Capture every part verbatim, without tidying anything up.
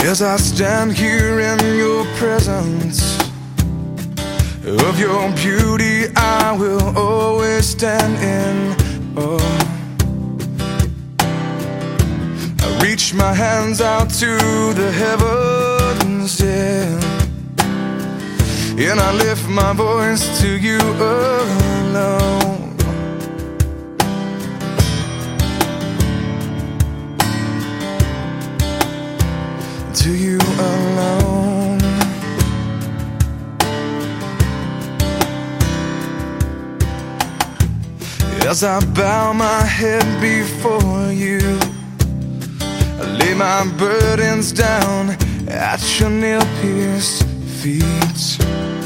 As I stand here in your presence, of your beauty I will always stand in awe. I reach my hands out to the heavens, yeah, and I lift my voice to you alone. To you alone. As I bow my head before you, I lay my burdens down at your nail-pierced feet.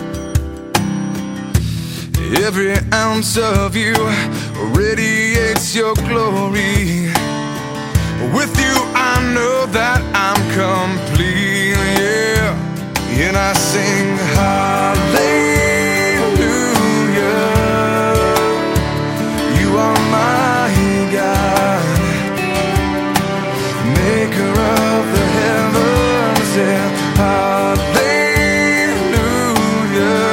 Every ounce of you radiates your glory. With you I know that I'm complete, yeah. And I sing hallelujah. You are my God, maker of the heavens, yeah. Hallelujah.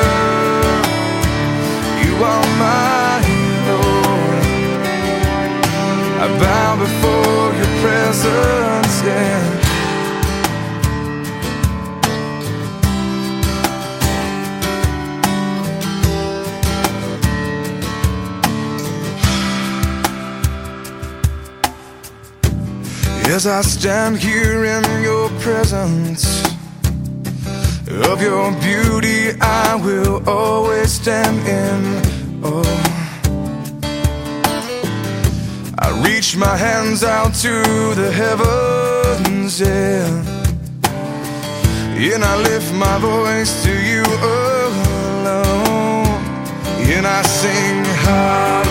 You are my Lord. I bow before your presence, yeah. As I stand here in your presence, of your beauty I will always stand in awe. I reach my hands out to the heavens, yeah, and I lift my voice to you alone, and I sing hallelujah.